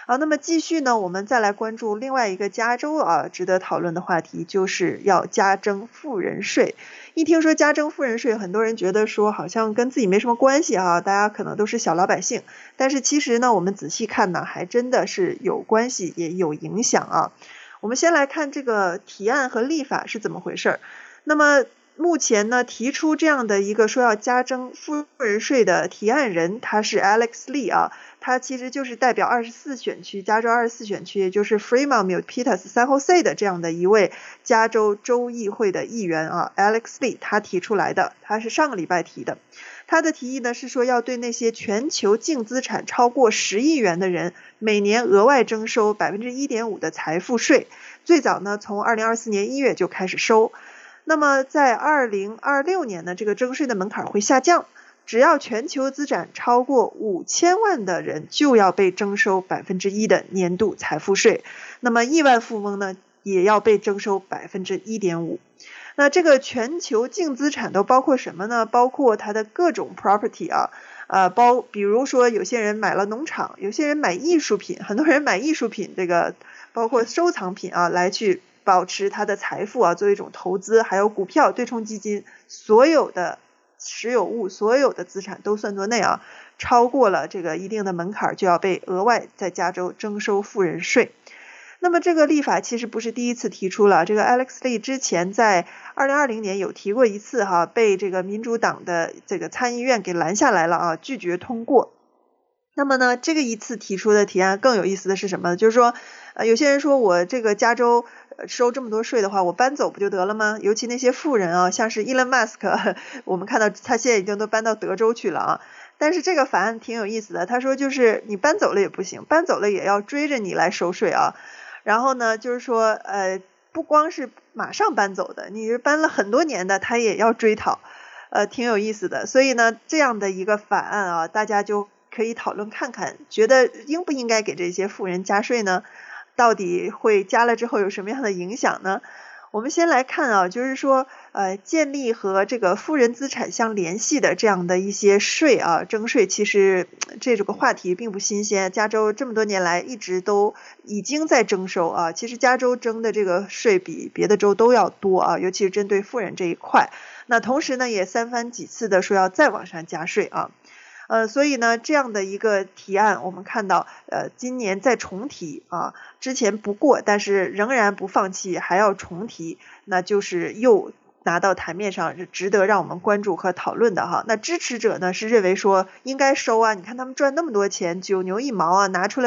好，那么继续呢，我们再来关注另外一个加州值得讨论的话题，就是要加征富人税。一听说加征富人税，很多人觉得说好像跟自己没什么关系大家可能都是小老百姓。但是其实呢，我们仔细看呢，还真的是有关系，也有影响我们先来看这个提案和立法是怎么回事。那么目前呢，提出这样的一个说要加征富人税的提案人，他是 Alex Lee他其实就是代表24选区，加州24选区，也就是 Fremont、Milpitas、San Jose 的这样的一位加州州议会的议员Alex Lee 他提出来的，他是上个礼拜提的。他的提议呢是说要对那些全球净资产超过10亿元的人，每年额外征收 1.5% 的财富税，最早呢从2024年1月就开始收。那么在2026年呢，这个征税的门槛会下降，只要全球资产超过5000万的人就要被征收 1% 的年度财富税，那么亿万富翁呢也要被征收 1.5%。那这个全球净资产都包括什么呢？包括它的各种 property比如说有些人买了农场，有些人买艺术品，很多人买艺术品，这个包括收藏品来去保持他的财富作为一种投资，还有股票、对冲基金，所有的持有物，所有的资产都算作内超过了这个一定的门槛就要被额外在加州征收富人税。那么这个立法其实不是第一次提出了，这个 Alex Lee 之前在2020年有提过一次被这个民主党的这个参议院给拦下来了拒绝通过。那么呢，这个一次提出的提案更有意思的是什么？就是说有些人说我这个加州收这么多税的话，我搬走不就得了吗？尤其那些富人像是 Elon Musk 我们看到他现在已经都搬到德州去了但是这个法案挺有意思的，他说就是你搬走了也不行，搬走了也要追着你来收税然后呢就是说不光是马上搬走的，你是搬了很多年的他也要追讨挺有意思的。所以呢这样的一个法案大家就可以讨论看看，觉得应不应该给这些富人加税呢？到底会加了之后有什么样的影响呢？我们先来看就是说建立和这个富人资产相联系的这样的一些税征税，其实这个话题并不新鲜，加州这么多年来一直都已经在征收其实加州征的这个税比别的州都要多尤其是针对富人这一块。那同时呢也三番几次的说要再往上加税所以呢这样的一个提案我们看到今年再重提之前不过，但是仍然不放弃，还要重提，那就是又拿到台面上，是值得让我们关注和讨论的那支持者呢是认为说应该收你看他们赚那么多钱，9牛1毛拿出来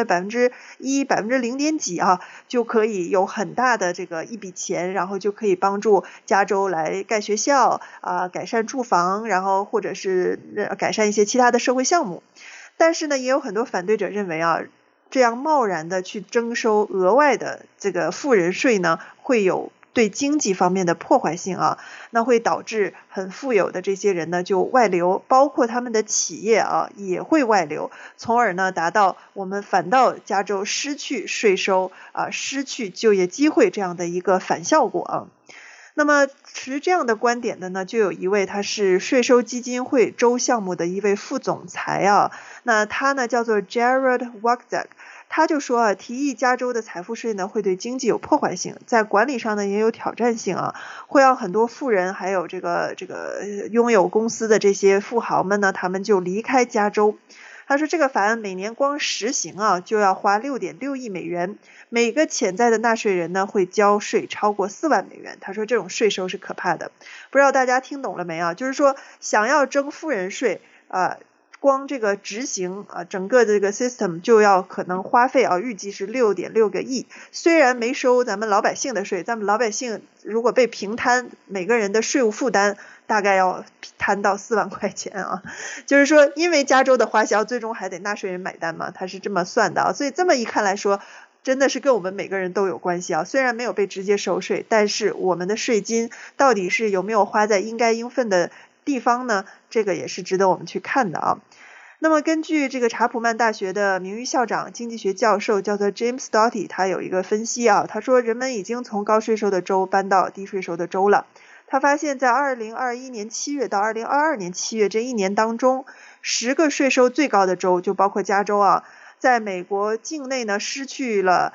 1%、0.几就可以有很大的这个一笔钱，然后就可以帮助加州来盖学校改善住房，然后或者是改善一些其他的社会项目。但是呢也有很多反对者认为这样贸然的去征收额外的这个富人税呢，会有对经济方面的破坏性那会导致很富有的这些人呢就外流，包括他们的企业也会外流，从而呢达到我们反倒加州失去税收失去就业机会这样的一个反效果那么持这样的观点的呢，就有一位他是税收基金会州项目的一位副总裁那他呢叫做 Jared Wagzak， 他就说提议加州的财富税呢会对经济有破坏性，在管理上呢也有挑战性会让很多富人还有这个拥有公司的这些富豪们呢，他们就离开加州。他说这个法案每年光实行就要花$6.6亿，每个潜在的纳税人呢会交税超过$4万。他说这种税收是可怕的。不知道大家听懂了没就是说想要征富人税光这个执行整个这个 system 就要可能花费预计是$6.6个亿。虽然没收咱们老百姓的税，咱们老百姓如果被平摊，每个人的税务负担大概要摊到4万块钱就是说因为加州的花销最终还得纳税人买单嘛，他是这么算的所以这么一看来说真的是跟我们每个人都有关系虽然没有被直接收税，但是我们的税金到底是有没有花在应该应分的地方呢？这个也是值得我们去看的那么根据这个查普曼大学的名誉校长经济学教授叫做 James Doty， 他有一个分析他说人们已经从高税收的州搬到低税收的州了。他发现在2021年7月到2022年7月这一年当中，10个税收最高的州就包括加州在在美国境内呢失去了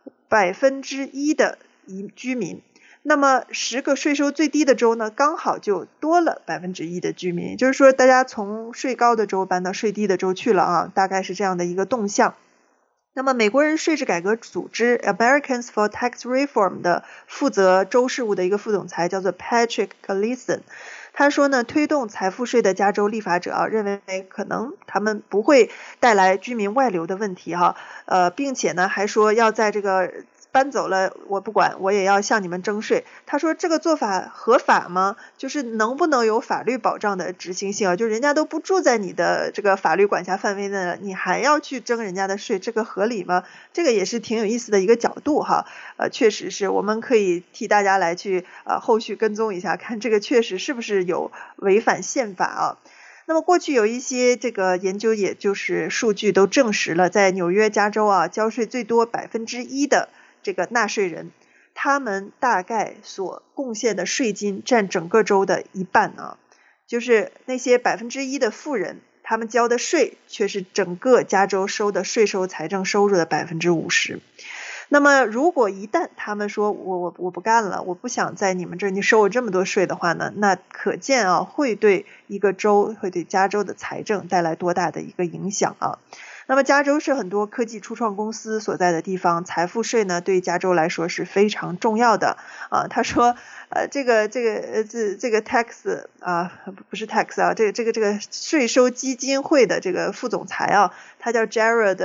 1%的居民。那么10个税收最低的州呢，刚好就多了1%的居民，也就是说大家从税高的州搬到税低的州去了啊，大概是这样的一个动向。那么美国人税制改革组织 Americans for Tax Reform 的负责州事务的一个副总裁叫做 Patrick Gleason， 他说呢，推动财富税的加州立法者啊，认为可能他们不会带来居民外流的问题哈，并且呢还说要在这个搬走了我不管，我也要向你们征税。他说这个做法合法吗？就是能不能有法律保障的执行性啊？就人家都不住在你的这个法律管辖范围内了，你还要去征人家的税，这个合理吗？这个也是挺有意思的一个角度哈。确实是我们可以替大家来去后续跟踪一下，看这个确实是不是有违反宪法啊。那么过去有一些这个研究，也就是数据都证实了，在纽约、加州啊，交税最多1%的这个纳税人，他们大概所贡献的税金占整个州的1半啊，就是那些1%的富人，他们交的税却是整个加州收的税收财政收入的50%。那么如果一旦他们说我不干了，我不想在你们这儿你收我这么多税的话呢，那可见啊会对一个州，会对加州的财政带来多大的一个影响啊。那么加州是很多科技初创公司所在的地方，财富税呢对加州来说是非常重要的啊。他说这个 tax 啊，不是 tax 啊，这个税收基金会的这个副总裁啊，他叫 Jared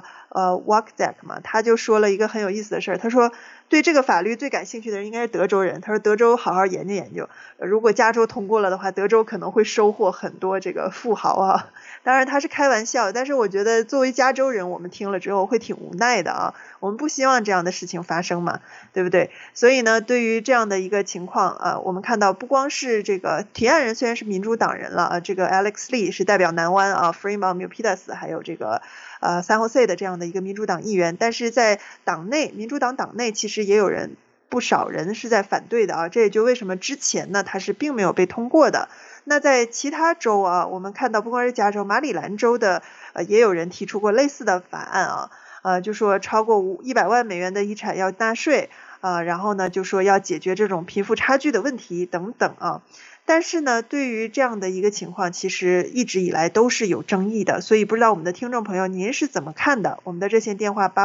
Waczek 嘛，他就说了一个很有意思的事儿，他说对这个法律最感兴趣的人应该是德州人，他说德州好好研究研究，如果加州通过了的话，德州可能会收获很多这个富豪啊。当然他是开玩笑，但是我觉得作为加州人，我们听了之后会挺无奈的啊，我们不希望这样的事情发生嘛，对不对？所以呢，对于这样的一个情况我们看到不光是这个提案人虽然是民主党人了这个 Alex Lee 是代表南湾Fremont Milpitas 还有这个San Jose 的这样的一个民主党议员，但是在党内民主党党内其实也有不少人是在反对的啊，这也就为什么之前呢它是并没有被通过的。那在其他州我们看到不光是加州，马里兰州的也有人提出过类似的法案就说超过100万美元的遗产要纳税然后呢就说要解决这种贫富差距的问题等等但是呢对于这样的一个情况其实一直以来都是有争议的，所以不知道我们的听众朋友您是怎么看的？我们的热线电话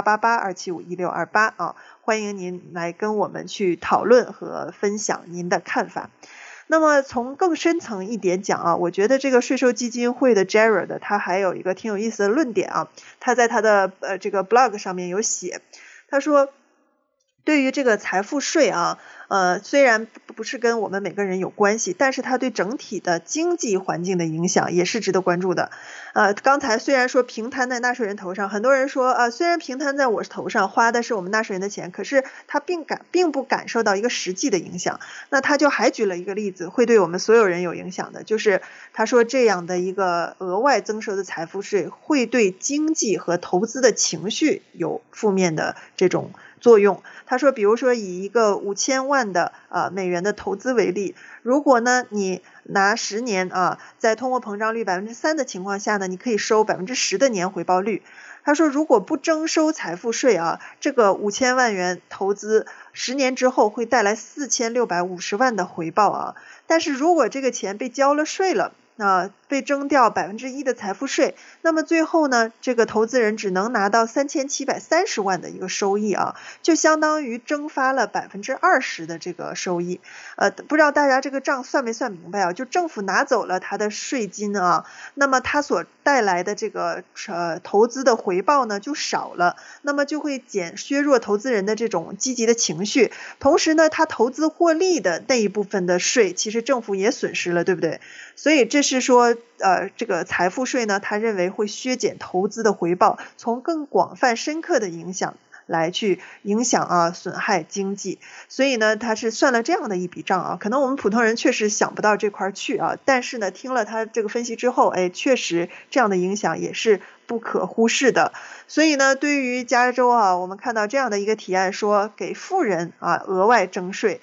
888-275-1628欢迎您来跟我们去讨论和分享您的看法。那么从更深层一点讲我觉得这个税收基金会的 Jared 他还有一个挺有意思的论点他在他的这个 blog 上面有写，他说对于这个财富税虽然不是跟我们每个人有关系，但是它对整体的经济环境的影响也是值得关注的。刚才虽然说平摊在纳税人头上，很多人说虽然平摊在我头上，花的是我们纳税人的钱，可是他并不感受到一个实际的影响。那他就还举了一个例子，会对我们所有人有影响的，就是他说这样的一个额外增收的财富税会对经济和投资的情绪有负面的这种作用。他说比如说以一个5000万的美元的投资为例，如果呢你拿10年在通货膨胀率 3% 的情况下呢，你可以收 10% 的年回报率。他说如果不征收财富税这个5000万元投资10年之后会带来4650万的回报但是如果这个钱被交了税了被征掉 1% 的财富税，那么最后呢这个投资人只能拿到3730万的一个收益就相当于蒸发了 20% 的这个收益。不知道大家这个账算没算明白就政府拿走了他的税金那么他所带来的这个投资的回报呢就少了，那么就会削弱投资人的这种积极的情绪，同时呢他投资获利的那一部分的税其实政府也损失了，对不对？所以这是说这个财富税呢他认为会削减投资的回报，从更广泛深刻的影响来去影响损害经济。所以呢他是算了这样的一笔账可能我们普通人确实想不到这块去但是呢听了他这个分析之后确实这样的影响也是不可忽视的。所以呢对于加州我们看到这样的一个提案说给富人额外征税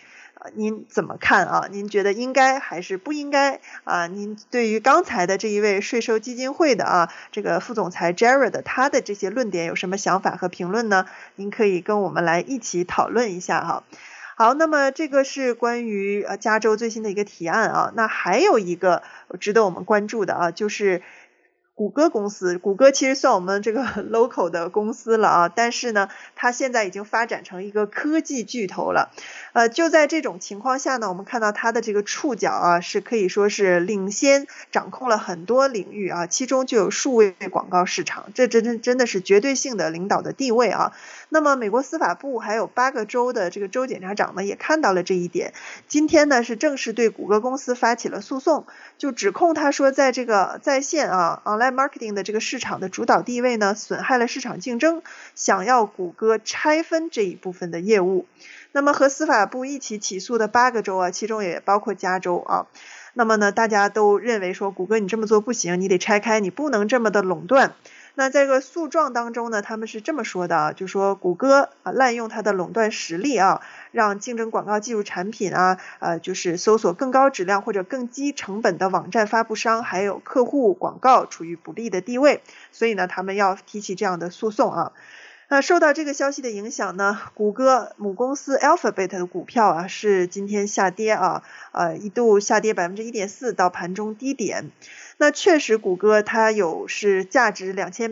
您怎么看啊？您觉得应该还是不应该啊？您对于刚才的这一位税收基金会的这个副总裁 Jared 他的这些论点有什么想法和评论呢？您可以跟我们来一起讨论一下哈。好，那么这个是关于加州最新的一个提案啊。那还有一个值得我们关注的就是谷歌公司。谷歌其实算我们这个 local 的公司了但是呢它现在已经发展成一个科技巨头了。就在这种情况下呢，我们看到它的这个触角是可以说是领先掌控了很多领域其中就有数位广告市场，这真的是绝对性的领导的地位那么美国司法部还有8个州的这个州检察长呢也看到了这一点，今天呢是正式对谷歌公司发起了诉讼，就指控他说在这个在线online marketing 的这个市场的主导地位呢损害了市场竞争，想要谷歌拆分这一部分的业务。那么和司法部一起起诉的8个州其中也包括加州那么呢大家都认为说谷歌你这么做不行，你得拆开，你不能这么的垄断。那在这个诉状当中呢，他们是这么说的就说谷歌滥用它的垄断实力让竞争广告技术产品就是搜索更高质量或者更低成本的网站发布商还有客户广告处于不利的地位，所以呢他们要提起这样的诉讼受到这个消息的影响呢，谷歌母公司 Alphabet 的股票是今天下跌一度下跌 1.4% 到盘中低点。那确实谷歌它是价值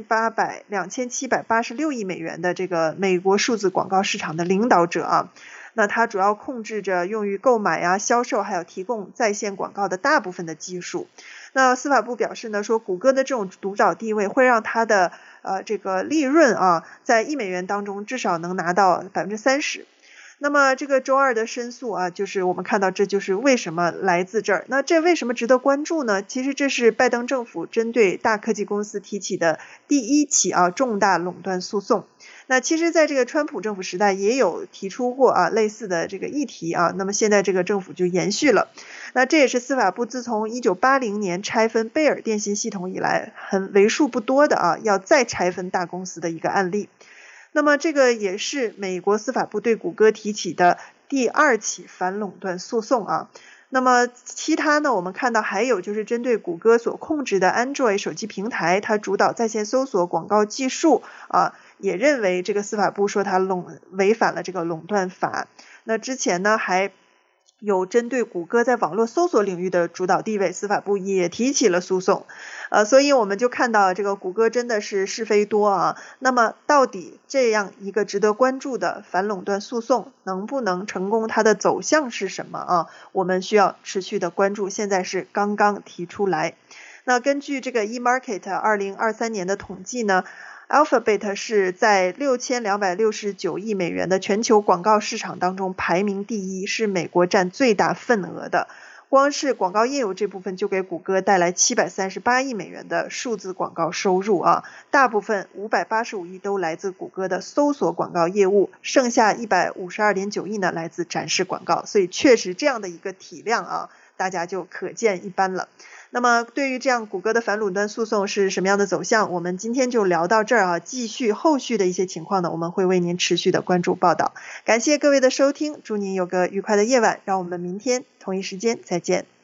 2786亿美元的这个美国数字广告市场的领导者那它主要控制着用于购买销售还有提供在线广告的大部分的技术。那司法部表示呢，说谷歌的这种独角地位会让它的这个利润在1美元当中至少能拿到 30%。那么这个周二的申诉就是我们看到这就是为什么来自这儿。那这为什么值得关注呢？其实这是拜登政府针对大科技公司提起的第1起重大垄断诉讼。那其实在这个川普政府时代也有提出过类似的这个议题那么现在这个政府就延续了。那这也是司法部自从1980年拆分贝尔电信系统以来很为数不多的要再拆分大公司的一个案例。那么这个也是美国司法部对谷歌提起的第2起反垄断诉讼那么其他呢，我们看到还有就是针对谷歌所控制的 Android 手机平台，它主导在线搜索广告技术也认为这个司法部说它违反了这个垄断法。那之前呢还有针对谷歌在网络搜索领域的主导地位，司法部也提起了诉讼。所以我们就看到这个谷歌真的是是非多那么到底这样一个值得关注的反垄断诉讼能不能成功，它的走向是什么我们需要持续的关注，现在是刚刚提出来。那根据这个 eMarket 2023年的统计呢，Alphabet 是在6269亿美元的全球广告市场当中排名第1，是美国占最大份额的。光是广告业务这部分就给谷歌带来738亿美元的数字广告收入大部分585亿都来自谷歌的搜索广告业务，剩下152.9亿呢来自展示广告。所以确实这样的一个体量大家就可见一斑了。那么对于这样谷歌的反垄断诉讼是什么样的走向，我们今天就聊到这儿继续后续的一些情况呢，我们会为您持续的关注报道。感谢各位的收听，祝您有个愉快的夜晚，让我们明天同一时间再见。